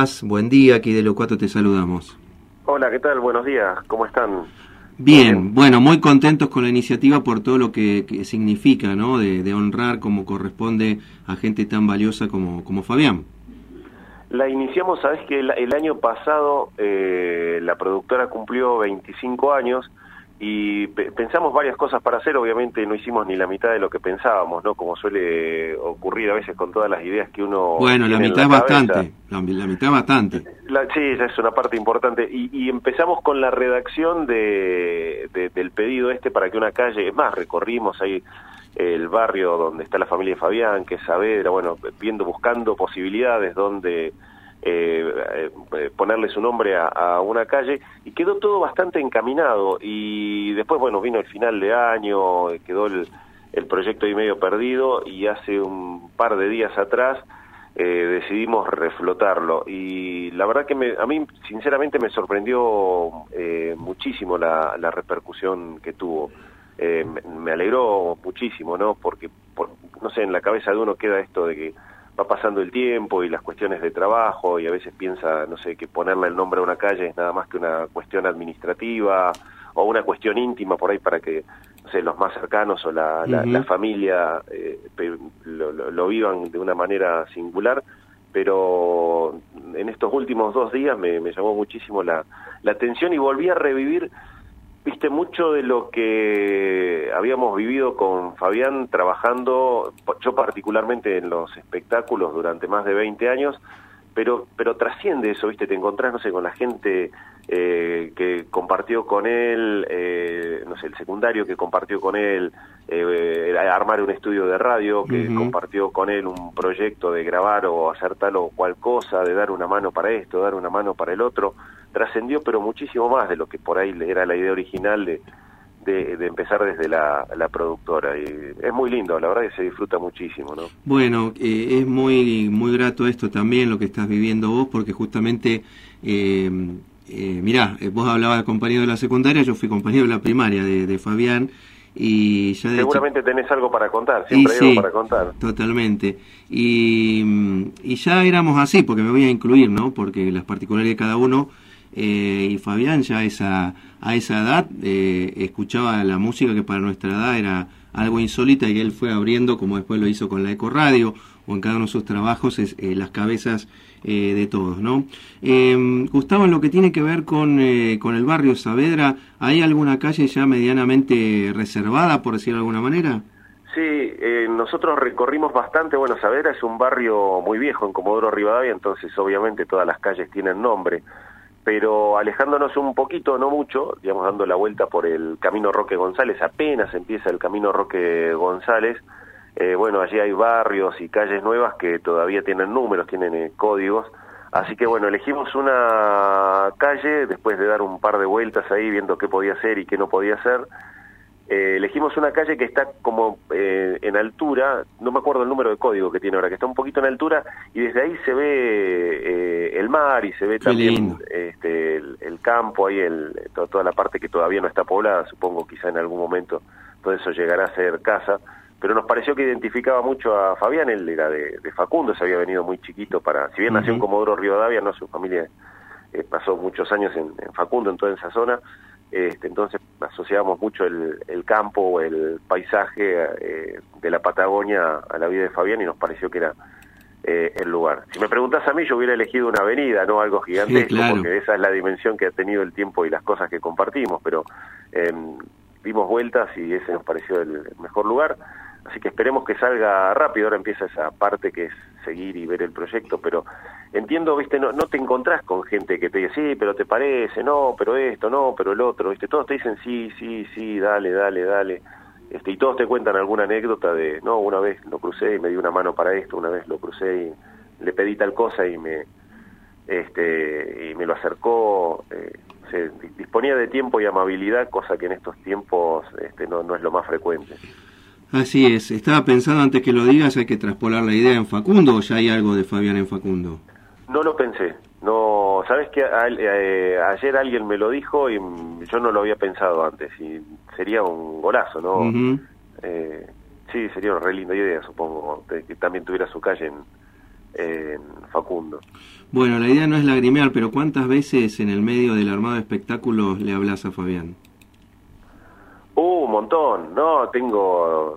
estás? Buen día, aquí de Locuato te saludamos. Hola, ¿qué tal? Buenos días, ¿cómo están? Bien, bueno, muy contentos con la iniciativa por todo lo que significa, ¿no? De honrar como corresponde a gente tan valiosa como Fabián. La iniciamos, sabes que el año pasado la productora cumplió 25 años y pensamos varias cosas para hacer. Obviamente no hicimos ni la mitad de lo que pensábamos, ¿no? Como suele ocurrir a veces con todas las ideas que uno Bueno, la tiene mitad en es la cabeza. bastante, la mitad es bastante. Sí, esa es una parte importante. Y empezamos con la redacción del pedido para que una calle, es más, recorrimos ahí el barrio donde está la familia de Fabián, que es Saavedra, bueno, buscando posibilidades donde ponerle su nombre a una calle, y quedó todo bastante encaminado. Y después, bueno, vino el final de año, quedó el proyecto ahí medio perdido, y hace un par de días atrás decidimos reflotarlo. Y la verdad que a mí sinceramente me sorprendió muchísimo la repercusión que tuvo. Me alegró muchísimo, ¿no? Porque, no sé, en la cabeza de uno queda esto de que va pasando el tiempo y las cuestiones de trabajo, y a veces piensa, no sé, que ponerle el nombre a una calle es nada más que una cuestión administrativa o una cuestión íntima por ahí para que, no sé, los más cercanos o la familia lo vivan de una manera singular. Pero en estos últimos 2 días me llamó muchísimo la atención, y volví a revivir, viste, mucho de lo que habíamos vivido con Fabián trabajando, yo particularmente en los espectáculos durante más de 20 años, pero trasciende eso, viste, te encontrás, no sé, con la gente que compartió con él, no sé, el secundario que compartió con él, armar un estudio de radio, que compartió con él un proyecto de grabar o hacer tal o cual cosa, de dar una mano para esto, dar una mano para el otro. Trascendió, pero muchísimo más de lo que por ahí era la idea original de empezar desde la productora. Y es muy lindo, la verdad que se disfruta muchísimo, ¿no? Bueno, es muy grato esto también, lo que estás viviendo vos, porque justamente, mirá, vos hablabas de compañero de la secundaria, yo fui compañero de la primaria de Fabián, y ya seguramente tenés algo para contar, siempre hay algo para contar. Totalmente. Y ya éramos así, porque me voy a incluir, ¿no? Porque las particularidades de cada uno, y Fabián ya a esa edad escuchaba la música que para nuestra edad era algo insólita, y él fue abriendo, como después lo hizo con la Eco Radio o en cada uno de sus trabajos, las cabezas de todos, ¿no? Gustavo, en lo que tiene que ver con el barrio Saavedra, ¿hay alguna calle ya medianamente reservada, por decirlo de alguna manera? Sí, nosotros recorrimos bastante. Bueno, Saavedra es un barrio muy viejo en Comodoro Rivadavia, entonces obviamente todas las calles tienen nombre, pero alejándonos un poquito, no mucho, digamos, dando la vuelta por el Camino Roque González, apenas empieza el Camino Roque González, bueno, allí hay barrios y calles nuevas que todavía tienen números, tienen códigos, así que bueno, elegimos una calle, después de dar un par de vueltas ahí, viendo qué podía ser y qué no podía ser. Elegimos una calle que está como en altura, no me acuerdo el número de código que tiene ahora, que está un poquito en altura, y desde ahí se ve el mar, y se ve también el campo, ahí toda la parte que todavía no está poblada. Supongo quizá en algún momento todo eso llegará a ser casa, pero nos pareció que identificaba mucho a Fabián. Él era de Facundo, se había venido muy chiquito si bien nació en Comodoro Rivadavia, no, su familia pasó muchos años en Facundo, en toda esa zona. Entonces asociábamos mucho el campo o el paisaje de la Patagonia a la vida de Fabián, y nos pareció que era el lugar. Si me preguntás a mí, yo hubiera elegido una avenida, no algo gigantesco, sí, claro, porque esa es la dimensión que ha tenido el tiempo y las cosas que compartimos, pero dimos vueltas y ese nos pareció el mejor lugar. Así que esperemos que salga rápido. Ahora empieza esa parte que es seguir y ver el proyecto, pero entiendo, viste, no te encontrás con gente que te dice, sí, pero te parece, no, pero esto, no, pero el otro, viste, todos te dicen sí, dale, y todos te cuentan alguna anécdota de, no, una vez lo crucé y me dio una mano para esto, una vez lo crucé y le pedí tal cosa y me lo acercó. Se disponía de tiempo y amabilidad, cosa que en estos tiempos no es lo más frecuente. Así es. Estaba pensando, antes que lo digas, hay que traspolar la idea en Facundo, ¿o ya hay algo de Fabián en Facundo? No lo pensé. No, sabes que ayer alguien me lo dijo y yo no lo había pensado antes, y sería un golazo, ¿no? Sí, sería una re linda idea, supongo, que también tuviera su calle Facundo. Bueno, la idea no es lagrimear, pero ¿cuántas veces en el medio del armado de espectáculos le hablas a Fabián? Un montón, ¿no? Tengo...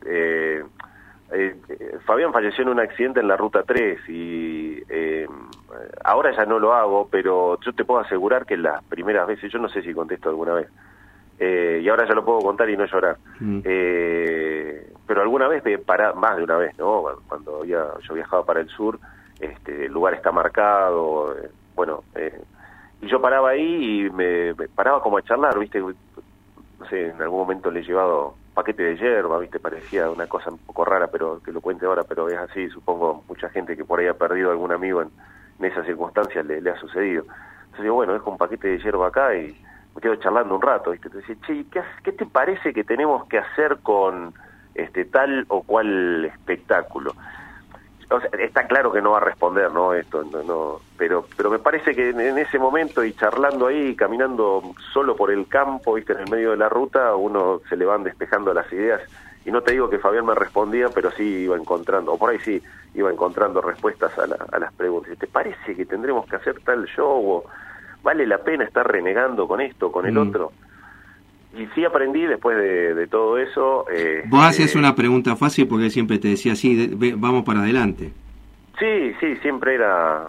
Fabián falleció en un accidente en la Ruta 3 y ahora ya no lo hago, pero yo te puedo asegurar que las primeras veces, yo no sé si contesto alguna vez, y ahora ya lo puedo contar y no llorar, pero alguna vez, más de una vez, ¿no? Cuando yo viajaba para el sur, el lugar está marcado, y yo paraba ahí y me paraba como a charlar, ¿viste? No sé, en algún momento le he llevado paquete de yerba, ¿viste? Parecía una cosa un poco rara, pero que lo cuente ahora, pero es así, supongo mucha gente que por ahí ha perdido algún amigo en esas circunstancias le ha sucedido. Entonces digo, bueno, dejo un paquete de yerba acá y me quedo charlando un rato, ¿viste? Entonces, che, ¿qué te parece que tenemos que hacer con tal o cual espectáculo? O sea, está claro que no va a responder, ¿no? Esto, no, pero me parece que en ese momento y charlando ahí, caminando solo por el campo, ¿viste? En el medio de la ruta, uno se le van despejando las ideas. Y no te digo que Fabián me respondía, pero sí iba encontrando, o por ahí sí iba encontrando respuestas a las preguntas. ¿Te parece que tendremos que hacer tal show? ¿O vale la pena estar renegando con esto, con el otro? Y sí aprendí después de todo eso. Vos hacías una pregunta fácil porque él siempre te decía, sí, vamos para adelante. Sí, siempre era...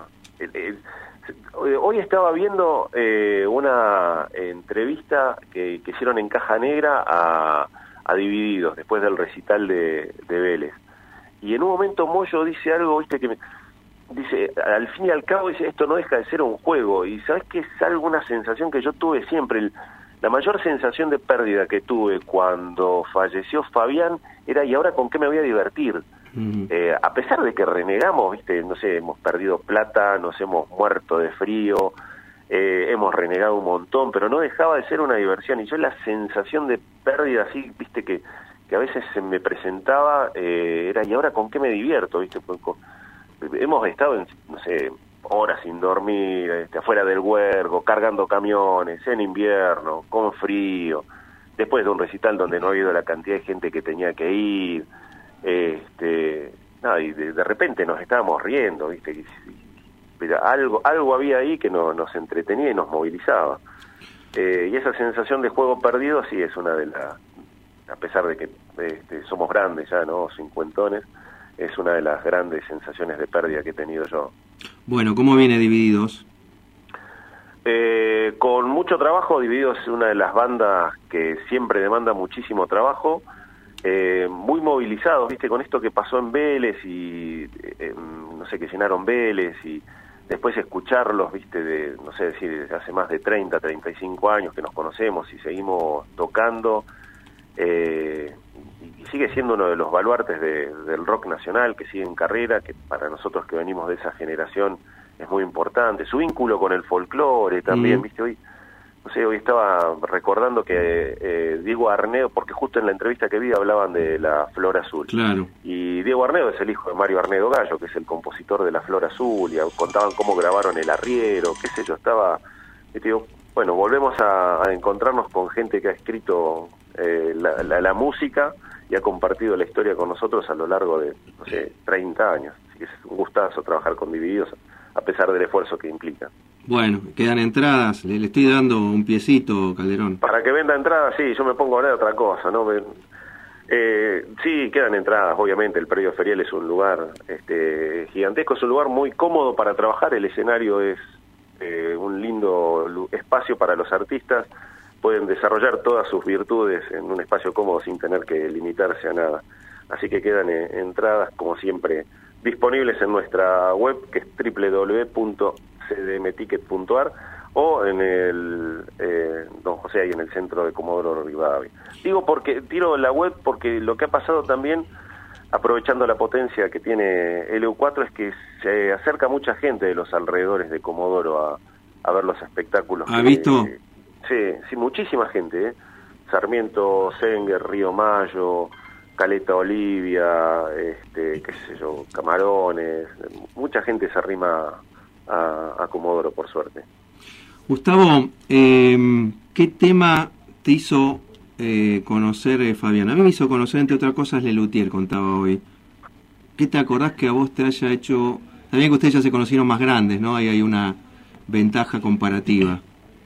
Hoy estaba viendo una entrevista que hicieron en Caja Negra a Divididos, después del recital de Vélez. Y en un momento Moyo dice algo, viste, que dice, al fin y al cabo, dice, esto no deja de ser un juego. Y ¿sabes qué? Es alguna sensación que yo tuve siempre. La mayor sensación de pérdida que tuve cuando falleció Fabián era, ¿y ahora con qué me voy a divertir? A pesar de que renegamos, viste, no sé, hemos perdido plata, nos hemos muerto de frío, hemos renegado un montón, pero no dejaba de ser una diversión. Y yo la sensación de pérdida así, viste, que a veces se me presentaba, era, ¿y ahora con qué me divierto? Viste, hemos estado, no sé, horas sin dormir, afuera del huergo, cargando camiones, en invierno, con frío, después de un recital donde no ha habido la cantidad de gente que tenía que ir, y de repente nos estábamos riendo, ¿viste? Pero algo había ahí que nos entretenía y nos movilizaba. Y esa sensación de juego perdido sí es una de las, a pesar de que somos grandes ya, ¿no? Cincuentones, es una de las grandes sensaciones de pérdida que he tenido yo. Bueno, ¿cómo viene Divididos? Con mucho trabajo. Divididos es una de las bandas que siempre demanda muchísimo trabajo, muy movilizados, ¿viste? Con esto que pasó en Vélez y, no sé, que llenaron Vélez y después escucharlos, ¿viste? No sé decir, desde hace más de 30, 35 años que nos conocemos y seguimos tocando, y sigue siendo uno de los baluartes del rock nacional, que sigue en carrera, que para nosotros que venimos de esa generación es muy importante. Su vínculo con el folclore también, ¿viste? Hoy estaba recordando que Diego Arnedo, porque justo en la entrevista que vi hablaban de la Flor Azul. Claro. Y Diego Arnedo es el hijo de Mario Arnedo Gallo, que es el compositor de la Flor Azul, y contaban cómo grabaron El Arriero, qué sé yo, bueno, volvemos a encontrarnos con gente que ha escrito la música y ha compartido la historia con nosotros a lo largo de, no sé, 30 años. Así que es un gustazo trabajar con Divididos, a pesar del esfuerzo que implica. Bueno, quedan entradas, le estoy dando un piecito, Calderón. Para que venda entradas, sí, yo me pongo a hablar de otra cosa, ¿no? Sí, quedan entradas, obviamente, el predio ferial es un lugar gigantesco, es un lugar muy cómodo para trabajar, el escenario es un lindo espacio para los artistas, pueden desarrollar todas sus virtudes en un espacio cómodo sin tener que limitarse a nada. Así que quedan entradas, como siempre, disponibles en nuestra web, que es www.cdmticket.ar, o en el Don José, ahí en el centro de Comodoro Rivadavia. Tiro la web porque lo que ha pasado también, aprovechando la potencia que tiene el EU4, es que se acerca mucha gente de los alrededores de Comodoro a ver los espectáculos. ¿Ha visto? Sí, muchísima gente, Sarmiento, Senger, Río Mayo, Caleta Olivia, qué sé yo, Camarones, mucha gente se arrima a Comodoro, por suerte. Gustavo, ¿qué tema te hizo conocer Fabián? A mí me hizo conocer, entre otras cosas, Lelutier, contaba hoy. ¿Qué te acordás que a vos te haya hecho También que ustedes ya se conocieron más grandes, ¿no? Ahí hay una ventaja comparativa.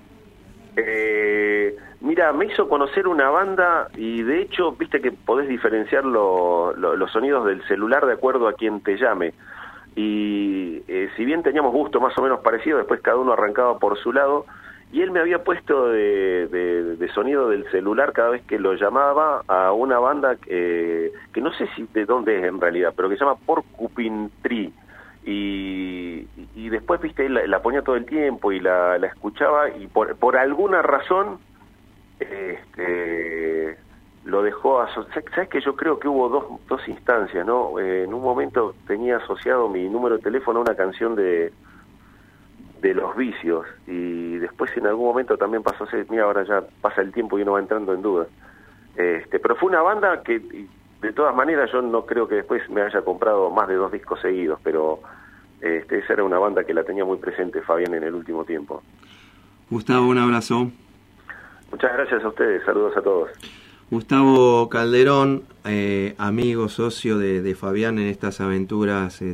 Mira, me hizo conocer una banda y de hecho, viste que podés diferenciar los sonidos del celular de acuerdo a quien te llame. Y si bien teníamos gusto más o menos parecido, después cada uno arrancaba por su lado, y él me había puesto de sonido del celular cada vez que lo llamaba a una banda que no sé si de dónde es en realidad, pero que se llama Porcupine Tree. Y después, viste, él la ponía todo el tiempo y la escuchaba, y por alguna razón lo dejó. ¿Sabes que yo creo que hubo dos instancias, ¿no? En un momento tenía asociado mi número de teléfono a una canción de Los Vicios, y después en algún momento también pasó, mira, ahora ya pasa el tiempo y uno va entrando en duda. Pero fue una banda que, de todas maneras, yo no creo que después me haya comprado más de 2 discos seguidos, pero esa era una banda que la tenía muy presente, Fabián, en el último tiempo. Gustavo, un abrazo. Muchas gracias a ustedes, saludos a todos. Gustavo Calderón, amigo, socio de Fabián en estas aventuras